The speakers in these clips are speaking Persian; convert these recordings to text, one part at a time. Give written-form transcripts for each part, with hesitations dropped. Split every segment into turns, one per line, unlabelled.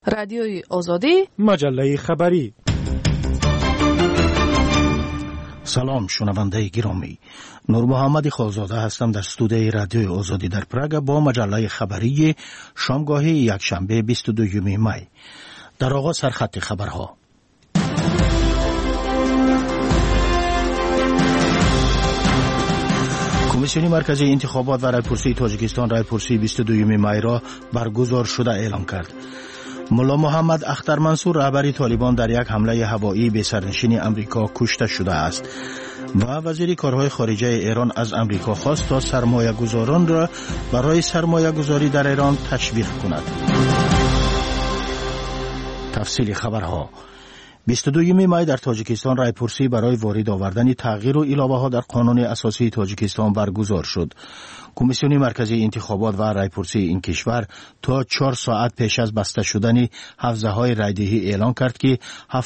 رادیوی آزادی،
مجله خبری.
سلام شنونده گرامی، نور محمد خالزاده هستم در استودیوی رادیوی آزادی در پراگ با مجله خبری شامگاهی یکشنبه 22 می. در آغاز سرخط خبرها. کمیسیون مرکزی انتخابات و رایپرسی تاجیکستان رایپرسی 22 می را برگزار شده اعلام کرد. ملا محمد اختر منصور رهبر طالبان در یک حمله هوایی به سرنشین امریکا کشته شده است و وزیر کارهای خارجه ایران از امریکا خواست تا سرمایه گذاران را برای سرمایه گذاری در ایران تشویق کند. تفصیل خبرها. 22 می در تاجیکستان رایپرسی برای وارد آوردن تغییر و علاوه ها در قانون اساسی تاجیکستان برگزار شد. کمیسیون مرکزی انتخابات و رایپرسی این کشور تا 4 ساعت پیش از بسته شدن حوزه های رایدهی اعلان کرد که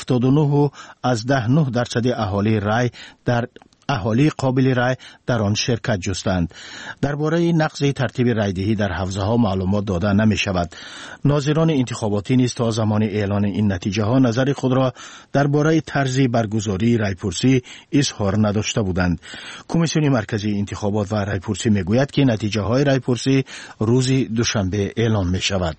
79% اهالی رای در اهالی قابل رای در آن شرکت جستند. درباره نقض ترتیب رایدهی در حوزه ها معلومات داده نمی شود. ناظران انتخاباتی نیز تا زمان اعلان این نتیجه ها نظر خود را درباره طرز برگزاری رایپرسی اظهار نداشته بودند. کمیسیون مرکزی انتخابات و رایپرسی می گوید که نتیجه های رایپرسی روز دوشنبه اعلان می شود.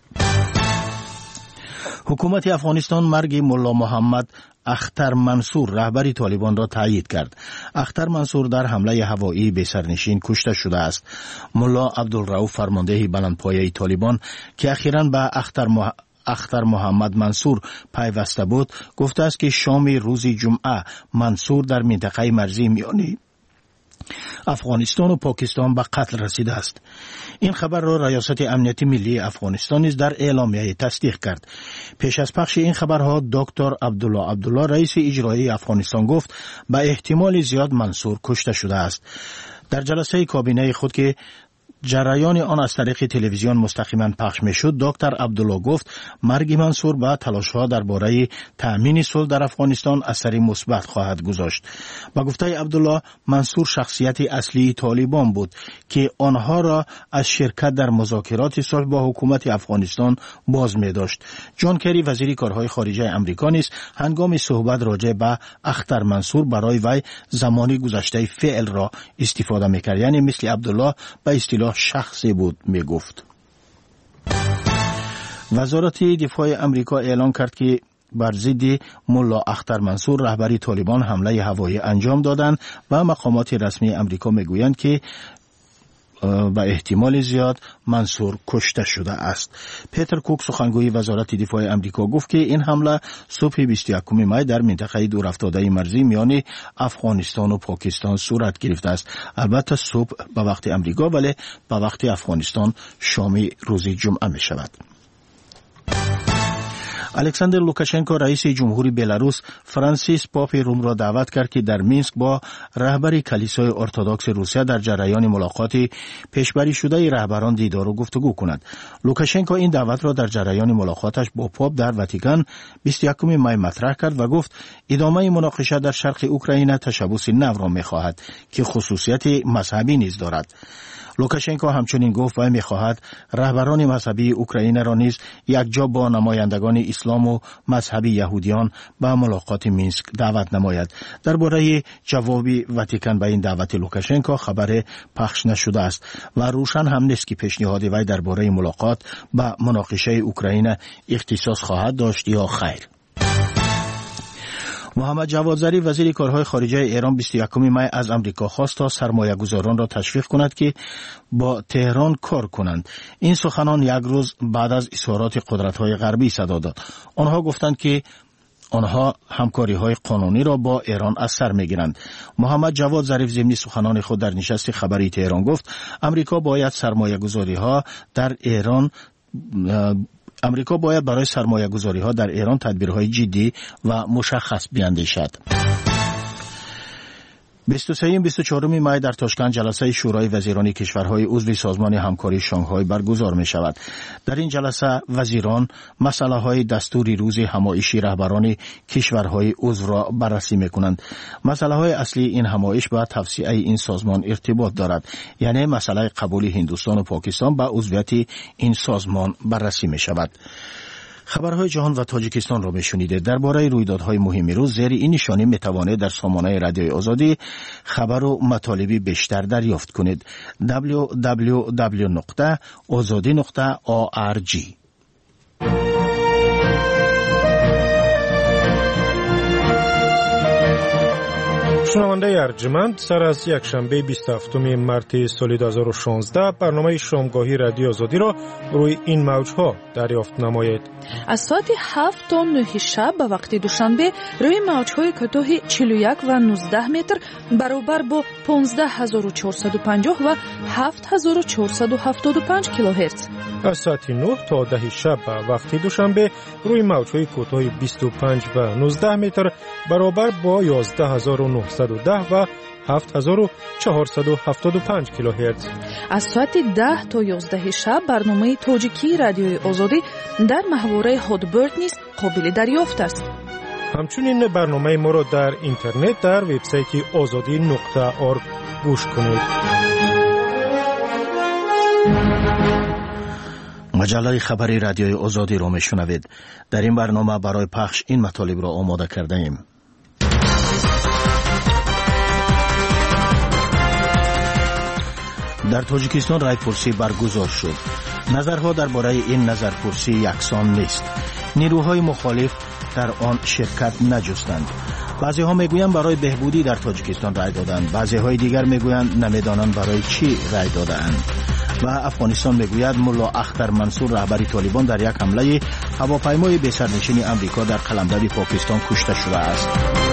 حکومت افغانستان مرگ ملا محمد اختر منصور رهبر طالبان را تایید کرد. اختر منصور در حمله هوایی به سرنشین کشته شده است. ملا عبدالرؤوف فرمانده بلندپایه طالبان که اخیراً به اختر محمد منصور پیوسته بود گفته است که شام روز جمعه منصور در منطقه مرزی میانی افغانستان و پاکستان به قتل رسیده است. این خبر را ریاست امنیت ملی افغانستان نیز در اعلامیه تصدیق کرد. پیش از پخش این خبرها دکتر عبدالله رئیس اجرایی افغانستان گفت به احتمال زیاد منصور کشته شده است. در جلسه کابینه خود که جریان آن از طریق تلویزیون مستقیما پخش میشد، دکتر عبدالله گفت مرگ منصور به تلاش‌ها درباره تأمین صلح در افغانستان اثری مثبت خواهد گذاشت. با گفته عبدالله منصور شخصیت اصلی طالبان بود که آنها را از شرکت در مذاکرات صلح با حکومت افغانستان باز می‌داشت. جان کری وزیر کارهای خارجه آمریکا نیز هنگام صحبت راجع به اختر منصور برای وی زمانی گذشته فعل را استفاده می‌کرد، یعنی مثل عبدالله به اصطلاح شخصی بود میگفت. وزارت دفاع امریکا اعلان کرد که بر ضد ملا اختر منصور رهبر طالبان حمله هوایی انجام دادند و مقامات رسمی امریکا میگویند که به احتمال زیاد منصور کشته شده است. پیتر کوک سخنگوی وزارت دفاع امریکا گفت که این حمله صبح 21 می در منطقه دور افتاده مرزی میان افغانستان و پاکستان صورت گرفته است. البته صبح به وقت امریکا ولی به وقت افغانستان شام روز جمعه می شود. الکساندر لوکاشنکو رئیس جمهوری بلاروس فرانسیس پاپ روم را دعوت کرد که در مینسک با رهبر کلیسای ارتدوکس روسیه در جریان ملاقات پیشبری شده رهبران دیدار و گفتگو کند. لوکاشنکو این دعوت را در جریان ملاقاتش با پاپ در واتیکان 21 می مطرح کرد و گفت ادامه مناقشه در شرق اوکراین تشبث نو را می‌خواهد که خصوصیت مذهبی نیز دارد. لوکاشنکو همچنین گفت و می‌خواهد رهبران مذهبی اوکراین را نیز یکجا با نمایندگان اسلام و مذهبی یهودیان به ملاقات مینسک دعوت نماید. درباره جواب واتیکان به این دعوت لوکاشنکو خبر پخش نشده است و روشن هم نیست که پیشنهاد وی درباره ملاقات به مناقشه اوکراین اختصاص خواهد داشت یا خیر. محمد جواد ظریف وزیر کارهای خارجه ایران 21 می از امریکا خواست تا سرمایه گذاران را تشویق کند که با تهران کار کنند. این سخنان یک روز بعد از اظهارات قدرت‌های غربی صدا داد. آنها گفتند که آنها همکاری‌های قانونی را با ایران از سر می‌گیرند. محمد جواد ظریف ضمن سخنان خود در نشست خبری تهران گفت امریکا باید برای سرمایه گذاری ها در ایران تدبیرهای جدی و مشخص بیاندیشد. 23-24 می در تاشکند جلسه شورای وزیران کشورهای عضو سازمان همکاری شانگهای برگزار می شود. در این جلسه وزیران مسئله های دستوری روز همایشی رهبران کشورهای عضو را بررسی می کنند. مسئله های اصلی این همایش با توسعه این سازمان ارتباط دارد، یعنی مسئله قبول هندوستان و پاکستان به عضویت این سازمان بررسی می شود. خبرهای جهان و تاجیکستان را میشنیدید. درباره رویدادهای مهم روز زیر این نشانی میتوانید در سامانه رادیوی آزادی خبر و مطالبی بیشتر دریافت کنید. www.azadi.org.
شنونده ارجمند، سر از یک شنبه 27 مارس سال 2016 برنامه شامگاهی رادیو آزادی را روی این موجها دریافت نمایید.
از ساعت 7 تا 9 شب به وقت دوشنبه روی موجهای کوتاه 41 و 19 متر برابر با 15450 و 7475 کیلوهرتز.
از ساعت 9 تا 10 شب به وقت دوشنبه روی موجهای کوتاه 25 و 19 متر برابر با 11910 و 7475 کیلوهرتز.
از ساعت 10 تا 11 شب برنامه تاجیکی رادیوی آزادی در محوره هادبرد نیز قابل دریافت است.
همچنین برنامه ما را در اینترنت در وبسایت azadi.org گوش کنید.
مجله خبری رادیوی آزادی را میشنوید. در این برنامه برای پخش این مطالب را آماده کرده ایم. در تاجیکستان رایپرسی برگزار شد. نظرها درباره این نظرپرسی یکسان نیست. نیروهای مخالف در آن شرکت نجستند. بعضی ها میگویند برای بهبودی در تاجیکستان رای دادند، بعضی های دیگر میگویند نمیدانند برای چی رای دادند. و افغانستان میگوید ملا اختر منصور رهبر طالبان در یک حمله هواپیمای بی‌سرنشین امریکا در قلمرو پاکستان کشته شده است.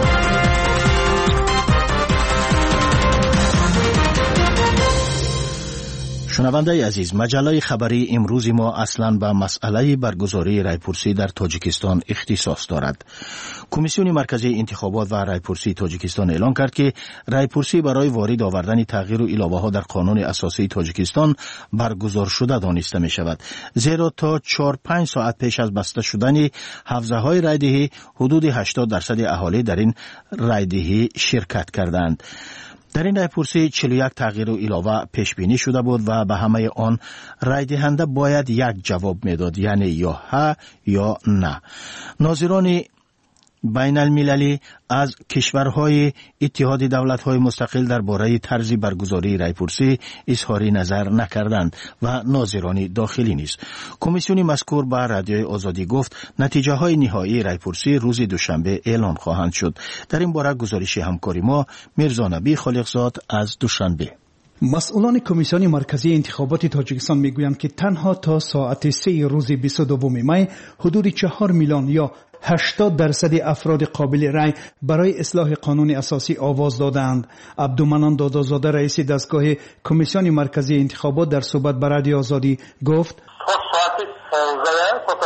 شنونده عزیز، مجله خبری امروز ما اصلاً به مسئله برگزاری رایپرسی در تاجیکستان اختصاص دارد. کمیسیون مرکزی انتخابات و رایپرسی تاجیکستان اعلام کرد که رایپرسی برای وارد آوردن تغییر و علاوه‌ها در قانون اساسی تاجیکستان برگزار شده دانسته می شود. زیرا تا 4-5 ساعت پیش از بسته شدن حوزه‌های رایدهی حدود 80% اهالی در این رایدهی شرکت کردند. در این رایپرسی 41 تغییر و علاوه پیش بینی شده بود و به همه آن رای دهنده باید یک جواب میداد، یعنی یا ها یا نه. ناظران بین المللی از کشورهای اتحاد دولت‌های مستقل درباره طرز برگزاری رایپرسی اظهار نظر نکردند و ناظران داخلی نیز. کمیسیون مذکور به رادیوی آزادی گفت نتیجه های نهایی رایپرسی روز دوشنبه اعلان خواهند شد. در این باره گزارش همکاری ما میرزا نبی خالقزاد از دوشنبه.
مسئولان کمیسیون مرکزی انتخابات تاجیکستان میگویند که تنها تا ساعت 3 روز 22 می حدود 4 میلیون یا 80% افراد قابل رای برای اصلاح قانون اساسی آواز دادند. عبدالمنان دادازاده رئیس دستگاه کمیسیون مرکزی انتخابات در صحبت با رادیو آزادی گفت
تا ساعت 15 تا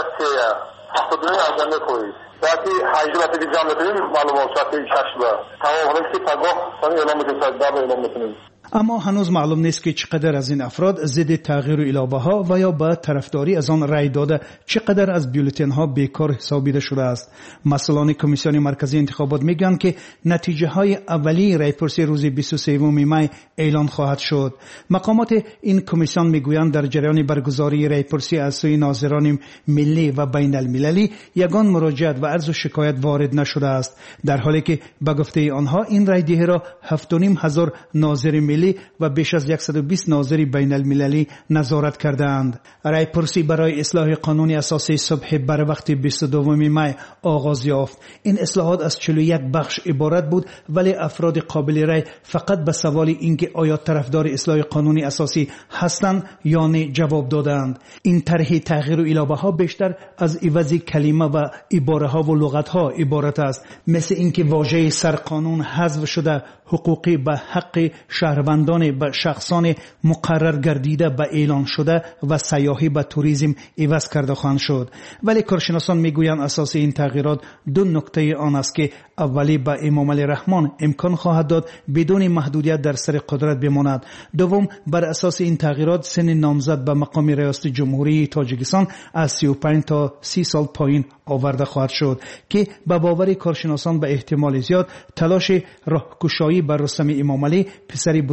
3 حدود ازنده کوی ساعت 8 دیگه جمع کنیم معلومات ساعت 6 تمام هست که پگاه سن اعلام می‌کنیم بعد اعلام می‌کنیم.
اما هنوز معلوم نیست که چقدر از این افراد ضد تغییر و علاوه ها و یا با طرفداری از آن رای داده چقدر از بیولتن ها بیکار حسابیده شده است. مسئولان کمیسیون مرکزی انتخابات میگن که نتیجه های اولیه رایپرسی روز 23 می اعلان خواهد شد. مقامات این کمیسیون میگویند در جریان برگزاری رایپرسی از سوی ناظران ملی و بین المللی یگان مراجعت و عرض و شکایت وارد نشده است، در حالی که به گفته آنها این رای دهی را 7,500 ناظر ملی و بیش از 120 ناظر بین المللی نظارت کردند. رایپرسی برای اصلاح قانون اساسی صبح بر وقت 22 می آغاز یافت. این اصلاحات از 41 بخش عبارت بود، ولی افراد قابل رای فقط به سوال اینکه آیا طرفدار اصلاح قانون اساسی هستند یا نه جواب دادند. این طرح تغییر و علاوه ها بیشتر از عوض کلمه و عباره ها و لغت ها عبارت است، مثل اینکه واژه سرقانون حذف شده، حقوقی به حق شهروندان به شخصان مقرر گردیده به اعلان شده و سیاحی به توریسم عوض کرده خواهند شد. ولی کارشناسان میگویند اساس این تغییرات دو نکته آن است که اولی به امام علی رحمان امکان خواهد داد بدون محدودیت در سر قدرت بماند. دوم بر اساس این تغییرات سن نامزد به مقام ریاست جمهوری تاجیکستان از 35 تا 30 سال پایین آورده خواهد شد که به باور کارشناسان به احتمال زیاد تلاش راهگشایی بر رستم امام علی پسر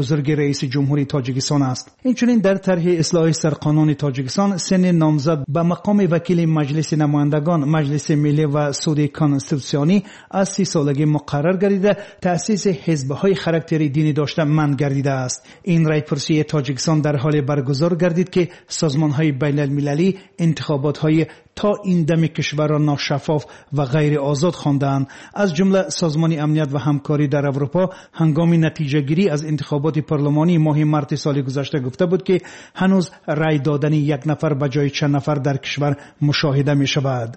بزرگ رئیس جمهوری تاجیکستان است. اینچنین در طرح اصلاح سرقانون تاجیکستان سن نامزد به مقام وکیل مجلس نمایندگان، مجلس ملی و سود کانستیتوسیونی از 30 سالگی مقرر گردیده تأسیس حزب‌های خاراکتری دینی داشته منع گردیده است. این رایپرسی تاجیکستان در حال برگزار گردید که سازمان‌های بین‌المللی انتخابات‌های تا این دم کشور را ناشفاف و غیر آزاد خواندند. از جمله سازمان امنیت و همکاری در اروپا هنگام نتیجه گیری از انتخابات پارلمانی ماه مارس سال گذشته گفته بود که هنوز رای دادن یک نفر به جای چند نفر در کشور مشاهده می شود.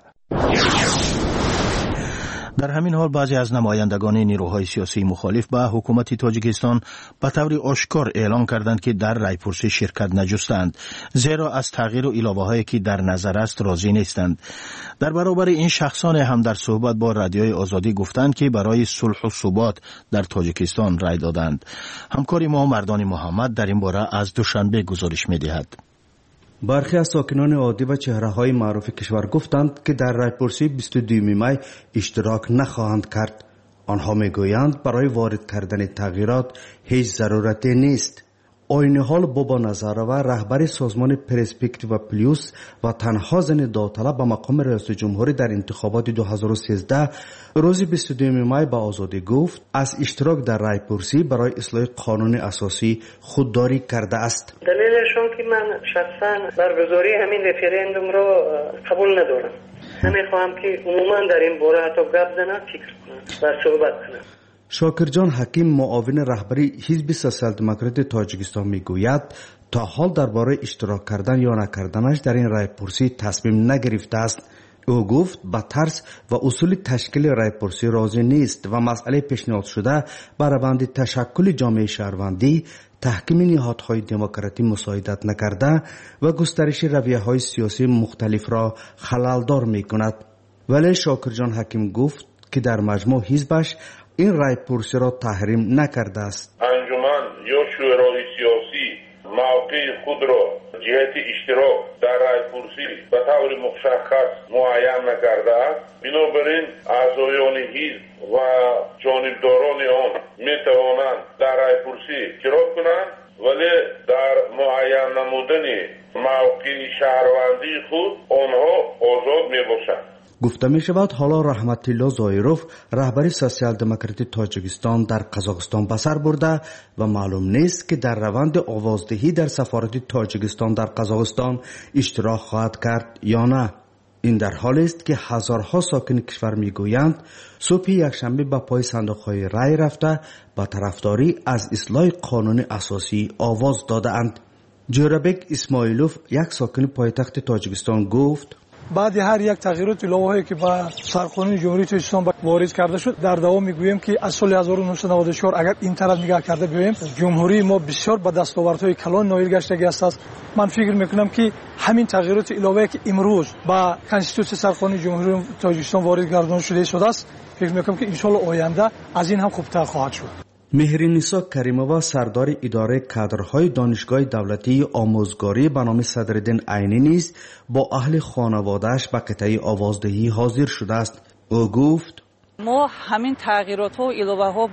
در همین حال بعضی از نمایندگان نیروهای سیاسی مخالف به حکومت تاجیکستان به طور آشکار اعلام کردند که در رایپرسی شرکت نجستند، زیرا از تغییر و علاوه‌هایی که در نظر است راضی نیستند. در برابر این شخصان هم در صحبت با رادیوی آزادی گفتند که برای صلح و ثبات در تاجیکستان رای دادند. همکار ما مردان محمد در این باره از دوشنبه گزارش می‌دهد.
برخی از ساکنان عادی و چهره‌های معروف کشور گفتند که در رایپرسی 22 می اشتراک نخواهند کرد. آنها میگویند برای وارد کردن تغییرات هیچ ضرورتی نیست. عین حال بابا نظرова رهبر سازمان پرسپکتیو پلیوس و تنها زن داوطلب به مقام رئیس جمهوری در انتخابات 2013 روز 22 می به آزادی گفت از اشتراک در رایپرسی برای اصلاح قانون اساسی خودداری کرده است.
دلیلشون که من شخصا برگزاری همین رفراندوم رو قبول ندارم. نمیخوام که عموما در این باره حتی گپ بزنم، فکر کنم و صحبت کنم.
شاکرجان حکیم معاون رهبری حزب سوسیال دموکرات تاجیکستان میگوید تا حال درباره اشتراک کردن یا نکردنش در این رایپرسی تصمیم نگرفته است. او گفت با ترس و اصول تشکیل رایپرسی راضی نیست و مسئله پیشنهاد شده بر روند تشکل جامعه شهروندی تحکیم نهادهای دموکراتی مساعدت نکرده و گسترش رویه‌های سیاسی مختلف را خللدار می‌کند. ولی شاکرجان حکیم گفت که در مجموع حزبش این رایپرسی را تحریم نکرده است.
انجمن یا شورای سیاسی موقع خود را جهت اشتراک در رایپرسی به طور مشخص معین نکرده است. بنابراین اعضایان حزب و جانبداران آن می توانند در رایپرسی اشتراک کنند، ولی در معین نمودن موقع شهروندی خود آنها آزاد می باشند.
گفته می شود حالا رحمت الله ظاهروف رهبر سوسیال دموکرات تاجیکستان در قزاقستان به سر برده و معلوم نیست که در روند آوازدهی در سفارت تاجیکستان در قزاقستان اشتراک خواهد کرد یا نه. این در حالی است که هزارها ساکن کشور میگویند صبح یکشنبه به پای صندوق‌های رای رفته با طرفداری از اصلاح قانون اساسی آواز داده‌اند. جورابک اسماعیلوف یک ساکن پایتخت تاجیکستان گفت
بعد هر یک تغییرات الهه‌ای که با سرقانون جمهوری تاجیکستان وارد کرده شد در دوام میگوییم که از سال 1994 اگر این طرف نگاه کرده ببینیم جمهوری ما بسیار با دستاوردهای کلان نایل گشته است. من فکر میکنم که همین تغییرات الهه‌ای که امروز با کانستیتوسیون سرقانون جمهوری تاجیکستان وارد گردانده شده است، فکر میکنم که ان شاء الله آینده از این هم خوبتر خواهد شد.
مهرنیسا کریمووا سردار اداره کادرهای دانشگاه دولتی آموزگاری به نام صدرالدین عینی نیز با اهل خانواده‌اش به قطعه آوازدهی حاضر شده است. او گفت
ما همین تغییرات ها و علاوه ها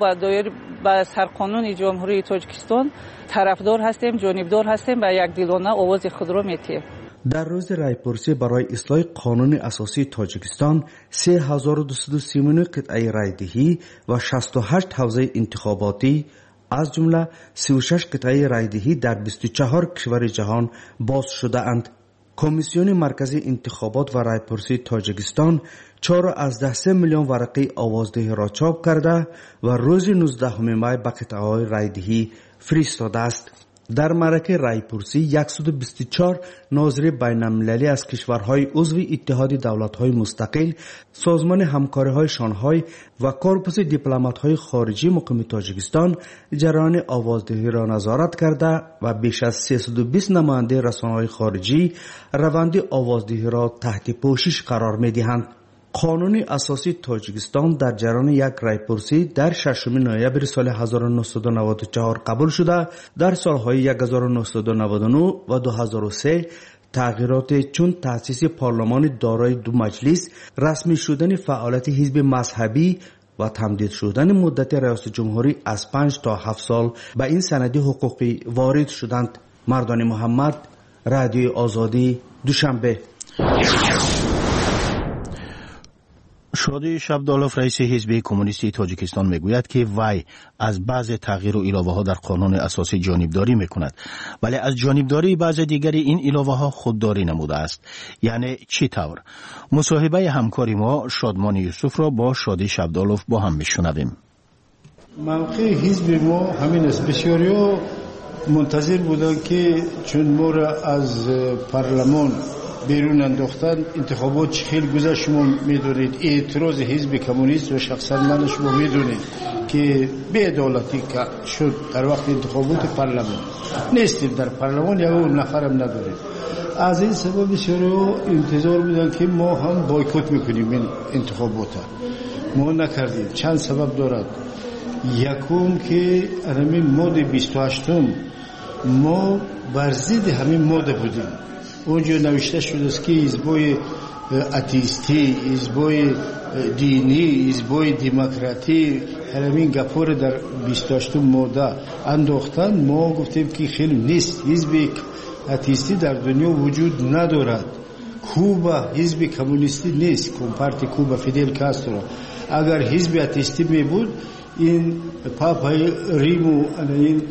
با سرقانون جمهوری تاجیکستان طرفدار هستیم، جانبدار هستیم و یک دلانه آواز خود را می‌تیم.
در روز رایپرسی برای اصلاح قانون اساسی تاجیکستان 3239 قطعه رایدهی و 68 حوزه انتخاباتی از جمله 36 قطعه رایدهی در 24 کشور جهان باز شده اند. کمیسیون مرکزی انتخابات و رایپرسی تاجیکستان 4.3 میلیون ورقه آوازدهی را چاپ کرده و روز 19 می به قطعه‌های رایدهی فرستاده است. در معرکه رایپرسی 124 ناظر بین‌المللی از کشورهای عضو اتحاد دولت‌های مستقل، سازمان همکاری‌های شانگهای و کورپوس دیپلمات‌های خارجی مقیم تاجیکستان جریان آوازدهی را نظارت کرده و بیش از 320 نماینده رسانه‌های خارجی روند آوازدهی را تحت پوشش قرار می‌دهند. قانون اساسی تاجیکستان در جریان یک رایپرسی در 6 نوامبر سال 1994 قبول شده. در سالهای 1999 و 2003 تغییرات چون تأسیس پارلمان دارای دو مجلس، رسمی شدن فعالیت حزب مذهبی و تمدید شدن مدت ریاست جمهوری از 5 تا 7 سال به این سندی حقوقی وارد شدند. مردان محمد، رادیوی آزادی، دوشنبه.
شادی شبدالوف رئیس حزب کمونیستی تاجیکستان میگوید که وی از بعض تغییر و علاوه ها در قانون اساسی جانبداری میکند، ولی از جانبداری بعض دیگری این علاوه ها خودداری نموده است. یعنی چی طور؟ مصاحبه همکاری ما شادمان یوسف را با شادی شبدالوف با هم میشنویم.
موقع حزب ما همین است. بسیاری منتظر بودن که چون ما را از پارلمان بیرون انداختن، انتخابات چه خیلی گذشت شما میدونید. اعتراض حزب کمونیست و شخصا من شما میدونید که بی‌عدالتی شد در وقت انتخابات پارلمان. نیستیم در پارلمان، یا اون نفرم نداریم. از این سبب بسیاری انتظار بودن که ما هم بایکوت میکنیم این انتخابات. ما نکردیم. چند سبب دارد. یکم که همین ماده 28 ما بر ضد همین ماده بودیم. اونجا نوشته شده است که حزبای اتیستی، حزبای دینی، حزبای دموکراتی همین گپور در 28 ماده انداختن. ما گفتیم که خیلی نیست. حزب اتیستی در دنیا وجود ندارد. کوبا حزب کمونیستی نیست. کمپارتی کوبا فیدل کاسترو اگر حزب اتیستی می بود، این پاپای ریمو این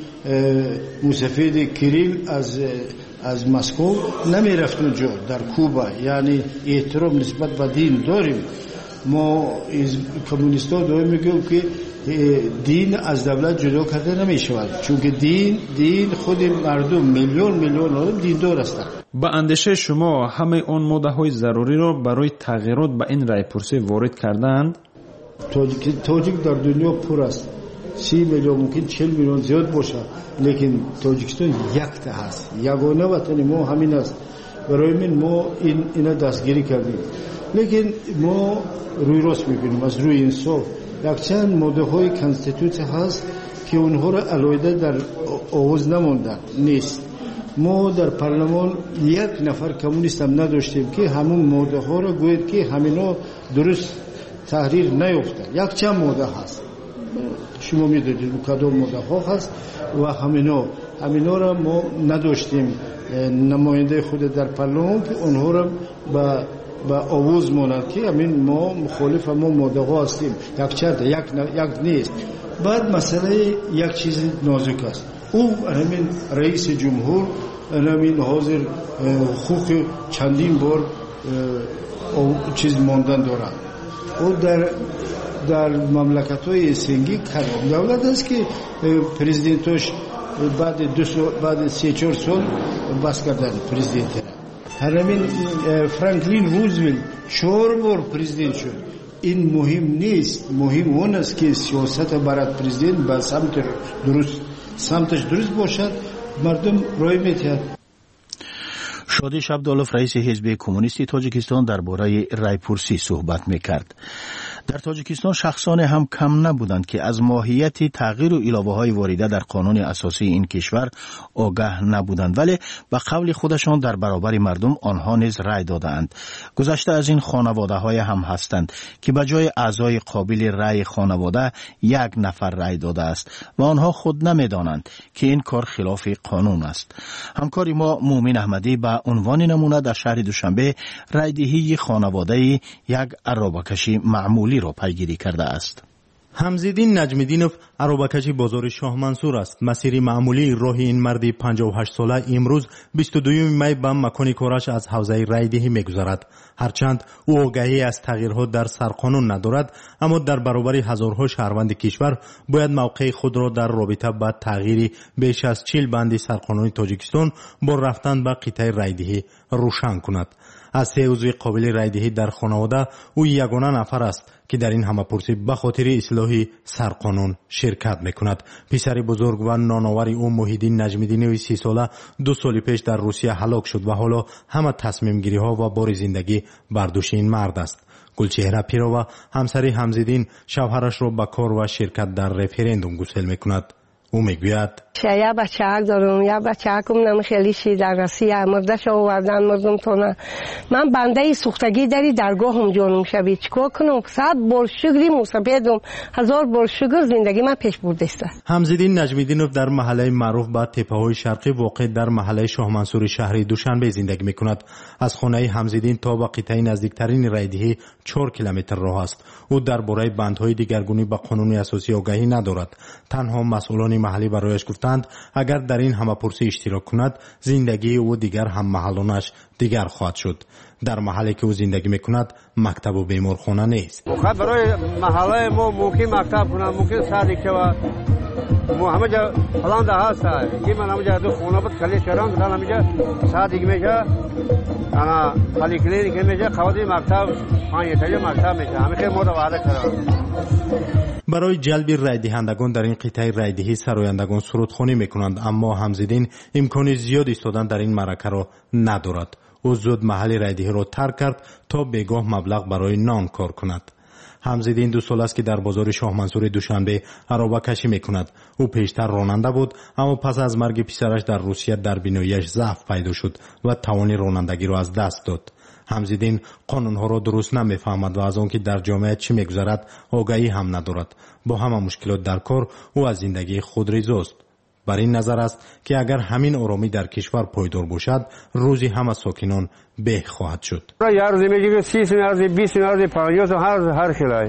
موسفید کریل از مسکو نمی رفت اونجا در کوبا. یعنی احترام نسبت به دین داریم. ما کمونیست ها داریم میگیم که دین از دولت جدا کرده نمی شود، چون که دین خود مردم میلیون آدم دیندار هستند.
با اندیشه شما همه اون ماده های ضروری را برای تغییرات به این رایپرسی وارد کردند؟
تاجیک در دنیا پر است. 30 میلیون ممکن 40 میلیون زیاد باشه، لیکن تاجیکستان یک تا هست. یگانه وطن ما همین است. برای من ما اینا دستگیری کردیم. لیکن ما روی راست میبینیم از روی انصاف. یک چند ماده های کانستیتوسی هست که اونها را علایده در آواز نمانده نیست. ما در پارلمان یک نفر کمونیست هم نداشتیم که همون ماده ها را گوید که همینا درست تحریر نیفته. یک چند ماده هست، شما میدونید کدام ماده ها هست و همینا را ما نداشتیم نماینده خود در پارلمان که اونها را با آواز مانند که همین ما مخالف ما ماده ها هستیم. یک نیست. بعد مسئله یک چیز نازک است. او همین رئیس جمهور همین حاضر حقوق چندین بار چیز ماندن دارد. او در مملکت‌های سنگی دولت است که پرزیدنتش بعد 3-4 سال بس کردن پرزیدنت. همین فرانکلین روزولت 4 بار پرزیدنت شد. این مهم نیست. مهم اون است که سیاست برای پرزیدنت به سمتش درست باشد، مردم رای می‌دهند.
شادی شبدالوف رئیس حزب کمونیستی تاجیکستان درباره رایپرسی صحبت میکرد. در تاجیکستان شخصان هم کم نبودند که از ماهیت تغییر و علاوه های واریده در قانون اساسی این کشور آگاه نبودند، ولی به قول خودشان در برابر مردم آنها نیز رای دادند. گذشته از این خانواده های هم هستند که به جای اعضای قابل رای خانواده یک نفر رای داده است و آنها خود نمیدانند که این کار خلاف قانون است. همکاری ما مومن احمدی به عنوان نمونه در شهر دوشنبه رایدهی خانواده یک عرابه‌کشی معمولی را پیگیری کرده است.
حمزالدین نجم‌الدینوف عرابه‌کشی بازار شاه منصور است. مسیر معمولی راه این مرد 58 ساله امروز 22 می به مکان کارش از حوزه رایدهی می‌گذرد. هرچند او آگاهی از تغییرها در سرقانون ندارد، اما در برابر هزارها شهروند کشور باید موقع خود را در رابطه با تغییر بیش از 40 بند سرقانون تاجیکستان با رفتن به قطعه رایدهی روشن کند. از 3 عضو قابل رایدهی در خانواده او یگانه نفر است که در این همه‌پرسی به خاطر اصلاح سرقانون شرکت میکند. پسر بزرگ و نانآور او محیدین نجم‌الدینوی 30 ساله 2 سال پیش در روسیه هلاک شد و حالا همه تصمیم گیری ها و بار زندگی بر دوش این مرد است. گلچهره پیرو همسر حمزالدین شوهرش را به کار و شرکت در رفراندوم گسیل میکند. او میگوید
یه بچه‌ک دارم، یه بچه‌کم نمیخیلی شی در روسیه مردش آوردن مردم تونه. من بنده سوختگی داری درگاهم جانم شوی چیکار کنم؟ 100 بار شکری موسپیدم، 1000 بار شکر زندگی من پیش برده است.
حمزالدین نجمیدینوف در محله معروف به تپه‌های شرقی واقع در محله شاه منصور شهری دوشنبه زندگی میکند. از خانه حمزالدین تا به قطعه نزدیکترین رایدهی 4 کیلومتر راه است. او درباره بندهای دیگرگونی به قانون اساسی آگاهی ندارد. تنها مسئولان محلی برایش گفتند اگر در این همه‌پرسی اشتراک کند زندگی او دیگر هم محلانش دیگر خواهد شد. در محلی که او زندگی میکند مکتب و بیمارخانه نیست.
برای محله ما ممکن مکتب کنم، ممکن سادی که ما همه جا فلان ده هست. این من همه جا دو خونه بود کلی شران دارم همه جا سادی میشه. انا خالی کلینیک میشه، خواهی مکتب پایین تا مکتب میشه. همه که ما وعده کردیم.
برای جلب رایدهندگان در این قطعه رایدهی سرایندگان سرودخوانی میکنند، اما حمزالدین امکان زیاد ایستادن در این معرکه را ندارد. او زود محل رایدهی را ترک کرد تا بگاه مبلغ برای نان کار کند. حمزالدین 2 سال است که در بازار شاه منصور دوشنبه عربه کشی میکند. او پیشتر راننده بود، اما پس از مرگ پسرش در روسیه در بیناییش ضعف پیدا شد و توان رانندگی را از دست داد. حمزالدین قانونها را درست نمیفهمد و از آنکه در جامعه چی میگذرد آگاهی هم ندارد. با همه مشکلات در کار او از زندگی خود رضاست. بر این نظر است که اگر همین آرامی در کشور پایدار باشد روزی همه ساکنان به خواهد شد.
یه روزی میگه 30 میلیارد 20 میلیارد 50 هر خلای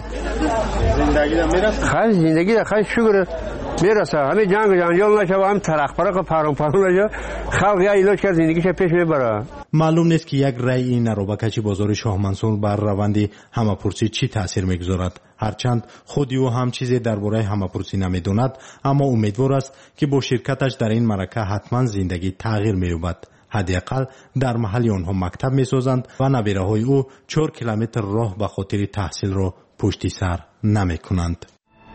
زندگی را میرسه. خیلی زندگی را خیلی شکر میرسه. همین جنجال نشه و هم طرق پرق پرون نشه. خلق یا علاج کرد زندگیش پیش میبره.
معلوم نیست که یک رای این عربه‌کشی بازار شاه منصور بر روند همه‌پرسی چی تاثیر میگذارد. هرچند خودی او هم چیزی درباره همه‌پرسی نمیداند، اما امیدوار است که با شرکتش در این معرکه حتما زندگی تغییر می‌یابد. حداقل در محل آنها مکتب می‌سازند و نبیره‌های او 4 کیلومتر راه به خاطر تحصیل را پشت سر نمی‌کنند.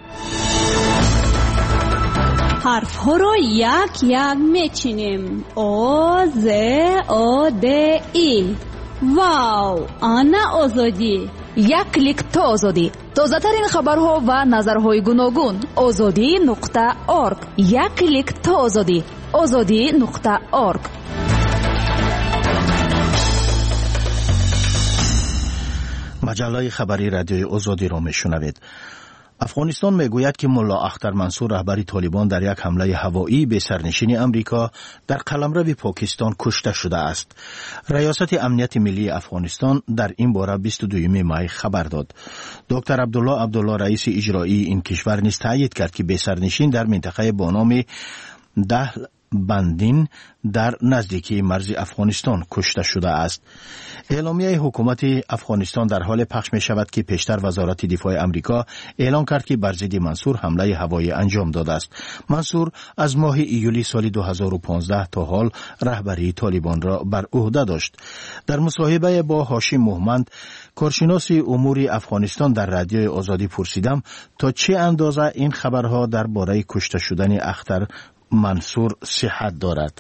حرف ها رو یک یک میچینیم. او ز او د ای. واو، آنا آزادی.
یک کلیک تا آزادی. تازه ترین خبرها و نظرهای گوناگون. azadi.org. یک کلیک تا آزادی. azadi.org.
مجله خبری رادیوی آزادی را میشنوید. افغانستان میگوید که ملا اختر منصور رهبر طالبان در یک حمله هوایی به سرنشین امریکا در قلمرو پاکستان کشته شده است. ریاست امنیت ملی افغانستان در این باره 22 می خبر داد. دکتر عبدالله رئیس اجرایی این کشور نیز تایید کرد که به سرنشین در منطقه با نام دهل بندین در نزدیکی مرز افغانستان کشته شده است. اعلامیه حکومت افغانستان در حال پخش می شود که پیشتر وزارت دفاع امریکا اعلام کرد که بر ضد منصور حمله هوایی انجام داده است. منصور از ماه ایولی سال 2015 تا حال رهبری طالبان را بر عهده داشت. در مصاحبه با هاشم محمد، کارشناس امور افغانستان، در رادیوی آزادی پرسیدم تا چه اندازه این خبرها درباره کشته شدن اختر منصور صحت دارد.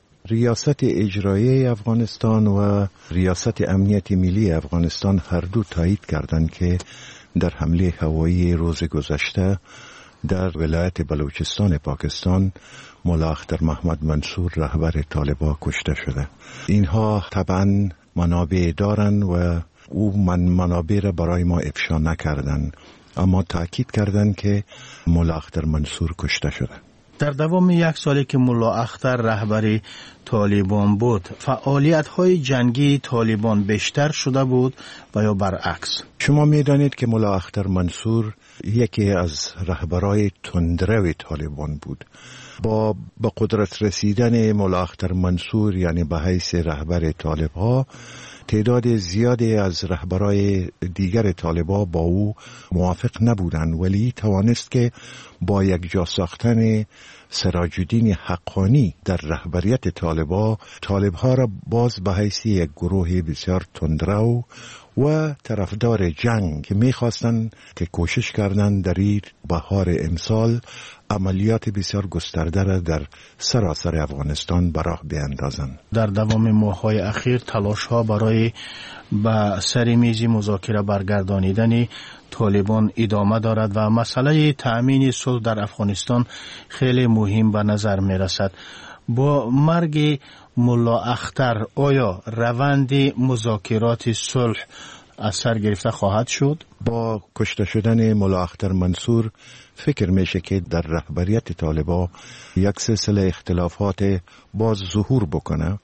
ریاست اجرایی افغانستان و ریاست امنیت ملی افغانستان هر دو تایید کردند که در حمله هوایی روز گذشته در ولایت بلوچستان پاکستان ملا اختر محمد منصور رهبر طالبان کشته شده. اینها طبعا منابع دارند و او منابع را برای ما افشا نکردند، اما تاکید کردند که ملا اختر منصور کشته شده.
در دوام یک سالی که ملا اختر رهبر طالبان بود، فعالیت‌های جنگی طالبان بیشتر شده بود و یا برعکس؟
شما می‌دانید که ملا اختر منصور یکی از رهبرای تندرو طالبان بود. با به قدرت رسیدن ملا اختر منصور، یعنی به حیث رهبر طالب‌ها، تعداد زیادی از رهبرای دیگر طالبان با او موافق نبودند، ولی توانست که با یک جا ساختن سراج الدین حقانی در رهبریت طالبها را باز به حیث یک گروه بسیار تندرو و طرفدار جنگ که میخواستند که کوشش کردند در این بهار امسال عملیات بسیار گسترده را در سراسر افغانستان به راه بیاندازند.
در دوام ماه‌های اخیر تلاش‌ها برای به سر میز مذاکره برگردانیدن طالبان ادامه دارد و مسئله تأمین صلح در افغانستان خیلی مهم به نظر می رسد. با مرگ ملا اختر آیا روند مذاکرات صلح از سر گرفته خواهد شد؟
با کشته شدن ملا اختر منصور فکر میشه که در رهبریت طالبان یک سلسله اختلافات باز ظهور بکنه،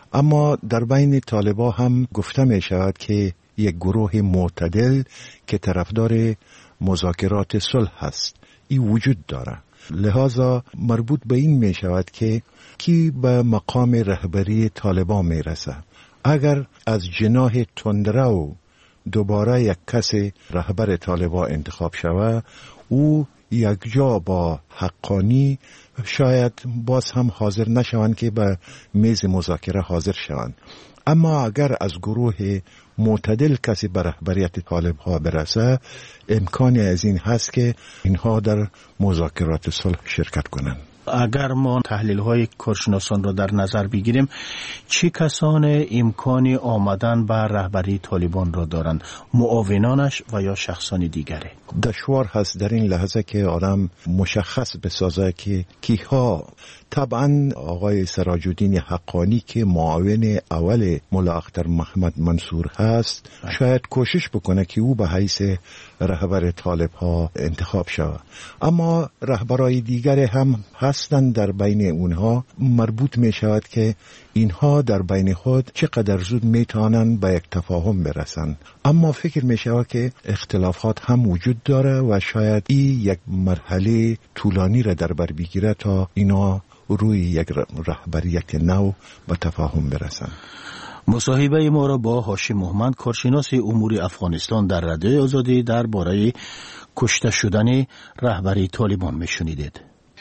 اما در بین طالبان هم گفته می شود که یک گروه معتدل که طرفدار مذاکرات صلح هست این وجود داره. لذا مربوط به این می شود که کی به مقام رهبری طالبان می رسه. اگر از جناح تندرو دوباره یک کس رهبر طالبان انتخاب شود، او یک جا با حقانی شاید باز هم حاضر نشوند که به میز مذاکره حاضر شوند. اما اگر از گروه معتدل کسی به رهبریت طالب‌ها برسه، امکانی از این هست که اینها در مذاکرات صلح شرکت کنند.
اگر ما تحلیل‌های کارشناسان را در نظر بگیریم، چه کسان امکان آمدن به رهبری طالبان را دارند؟ معاونانش و یا شخصان دیگره؟
دشوار هست در این لحظه که آدم مشخص بسازه که کیها. طبعا آقای سراج الدین حقانی که معاون اول ملا اختر محمد منصور هست شاید کوشش بکنه که او به حیث رهبر طالب ها انتخاب شود، اما رهبرای دیگر هم هستند در بین اونها. مربوط می شود که اینها در بین خود چقدر زود می توانند به یک تفاهم برسند. اما فکر می شود که اختلافات هم وجود داره و شاید این یک مرحله طولانی را در بر بگیره تا اینا روی یک رهبریت نو به تفاهم برسند.
مصاحبه ما را با هاشم محمد، کارشناس امور افغانستان در رادیوی آزادی درباره کشته شدن رهبری طالبان میشنیدید.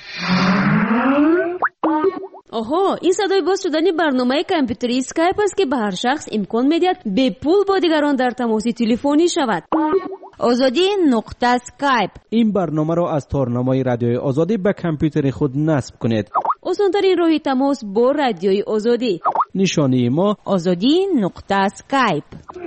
آها، این صدای باز شدن برنامه کامپیوتری اسکایپ است که به هر شخص امکان میدهد به پول با دیگران در تماس تلفنی شود. آزادی نقطه اسکایپ.
این برنامه را از تارنمای رادیوی آزادی به کامپیوتر خود نصب کنید.
آسان‌ترین راه تماس با رادیوی آزادی.
نشانی ما
آزادی نقطه اسکایپ.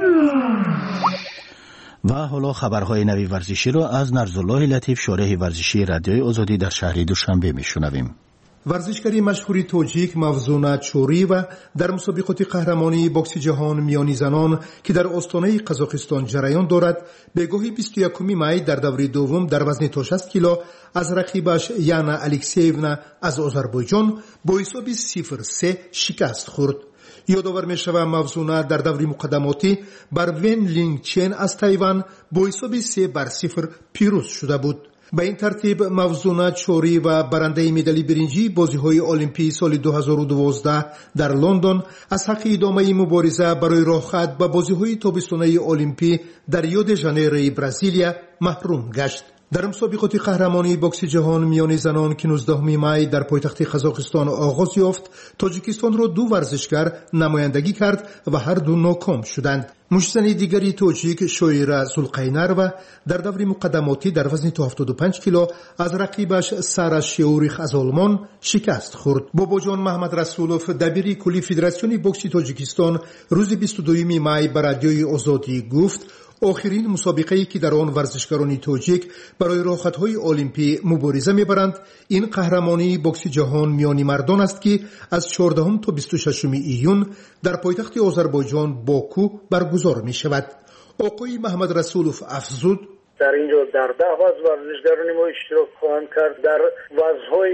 و حالا خبرهای نوی ورزشی را از نرزالله لطیف، شارح ورزشی رادیوی آزادی در شهر دوشنبه میشنویم.
ورزشکاری مشهوری توجیک مفزونا چوری و در مسابقات قهرمانی بوکس جهان میانی زنان که در استانه قزاقستان جریان دارد، به گاهی 21 می در دوره دوم در وزن تا 60 کیلو از رقیبش یانا الکسیونا از آذربایجان با حساب 0-3 شکست خورد. یادآور می شود مفزونا در دوره مقدماتی بر ون لینگ چن از تایوان با حساب 3-0 پیروز شده بود. به این ترتیب مفزونا چوری و برنده مدال برنجی بازی‌های المپی سال 2012 در لندن از حق ادامه مبارزه برای راه‌خط به بازی‌های تابستانه المپی در ریو د ژانیرو برزیلیا محروم گشت. در مسابقات قهرمانی بوکس جهان میان زنان که 19 می در پایتخت قزاقستان آغاز یافت، تاجیکستان را 2 ورزشکار نمایندگی کرد و هر دو ناکام شدند. مشتزن دیگری توجیک شویرا زولقینر و در دوره مقدماتی در وزن تا 75 کیلو از رقیبش سارا شیوریخ از آلمان شکست خورد. باباجان محمد رسولوف دبیر کلی فدراسیون بوکس تاجیکستان روز 22 می بر رادیوی آزادی گفت آخرین مسابقه‌ای که در آن ورزشکاران توجیک برای راه‌خط‌های المپی مبارزه می‌برند، این قهرمانی بوکس جهان میانی مردان است که از 14 تا 26 ایون در پایتخت آذربایجان باکو برگزار می‌شود. آقای محمد رسولوف افزود:
در اینجا در 10 وزن ورزشکاران ما اشتراک خواهند کرد. در وزن‌های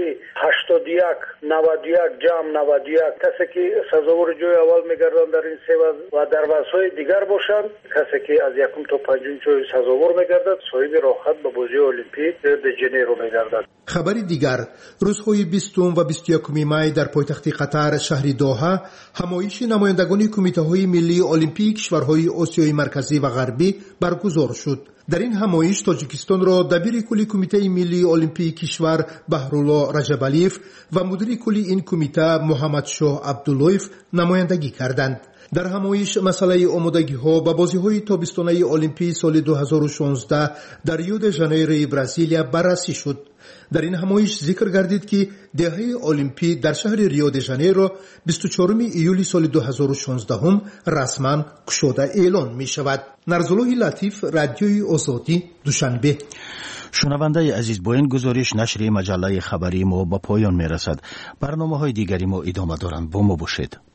81 91 جام 91 کسی که سزاوار جای اول می‌گردند در این 3 وزن و در وزن‌های دیگر باشند کسی که از یکم تا پنجم جای سزاوار می‌گردد صاحب راه‌خط به بازی المپیک در ژنو می‌گردد.
خبری دیگر، روزهای 20 و 21 می در پایتخت قطر شهر دوحه همایش نمایندگان کمیته‌های ملی المپیک کشورهای آسیای مرکزی و غربی برگزار شد. در این همایش تاجیکستان را دبیر کلی کمیته ملی المپیک کشور بهرالله رجبالیف و مدیر کلی این کمیته محمد شاه عبداللهیف نمایندگی کردند. در همایش مسئله آمادگی‌ها به بازی‌های تابستانه المپیک سال 2016 در ریو د ژانیرو برزیلیا بررسی شد. در این همایش ذکر گردید که دهه المپیک در شهر ریو د ژانیرو 24 ایولی سال 2016 رسما گشوده اعلان می شود. نرزالله لطیف، رادیوی آزادی، دوشنبه.
شنونده عزیز، با این گزارش نشر مجله خبری ما به پایان می رسد. برنامه‌های دیگری ما ادامه دارند. با ما باشید.